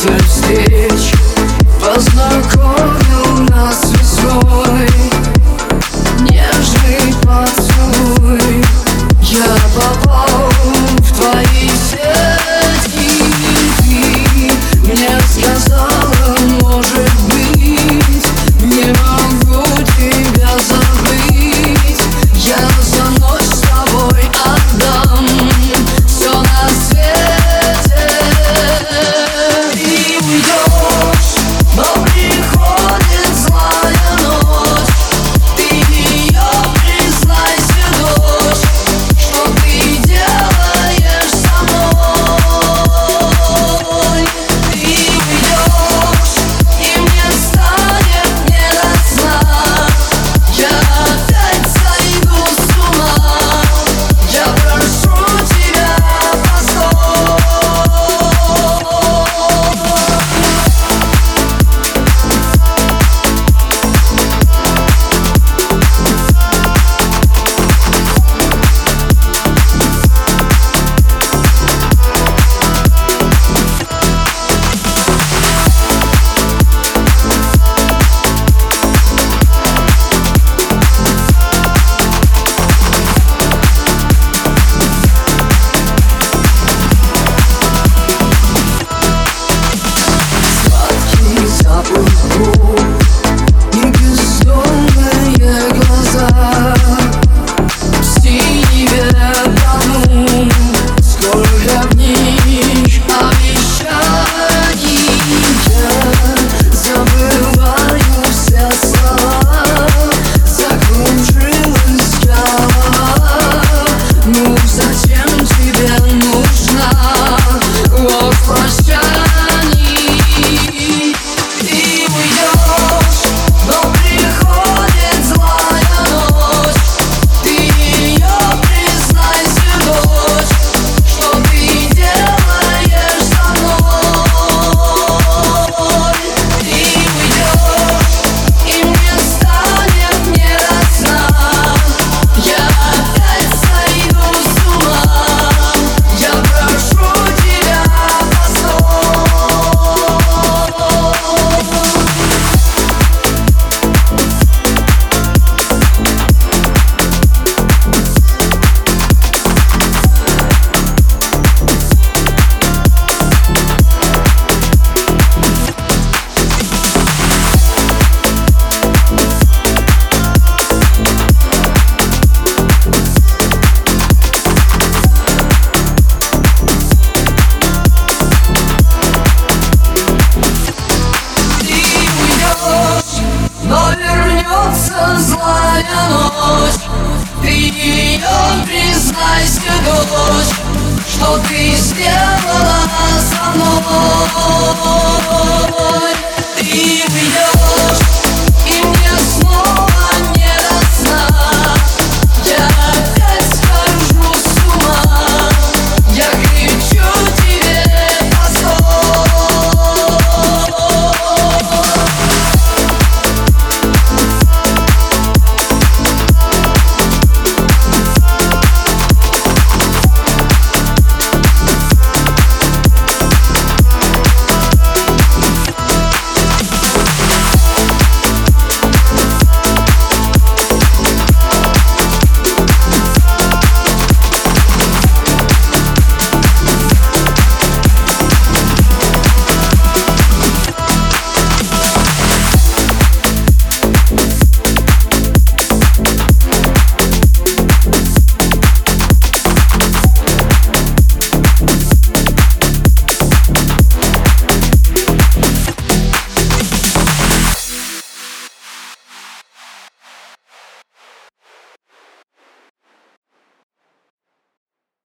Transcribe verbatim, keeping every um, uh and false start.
ветер встреч познакомил нас весной. Нежный поцелуй, я попал в твои сети. Ты мне сказала, может быть, не могу тебя забыть. Я за ночь с тобой отдам все на свете. Ты уйдешь, но приходит злая ночь. Ты ее признайся, дочь, что ты делаешь со мной. Ты уйдешь, и мне станет не до сна. Я опять сойду с ума. Я прошу тебя, постой. Сладкий запах губ и бездонные глаза. В синеве тону, сколько в них обещаний. Я забываю все слова, закружилась голова. Ну зачем тебе нужна ложь прощаний? Ты уйдешь, но приходит злая ночь. Ты ее признайся, дочь, что ты делаешь со мной. Ты уйдешь, и мне станет не до сна. Я опять сойду с ума. Я прошу тебя, постой. Но вернется злая ночь. Ты ее признайся, дочь, что ты сделала со мной.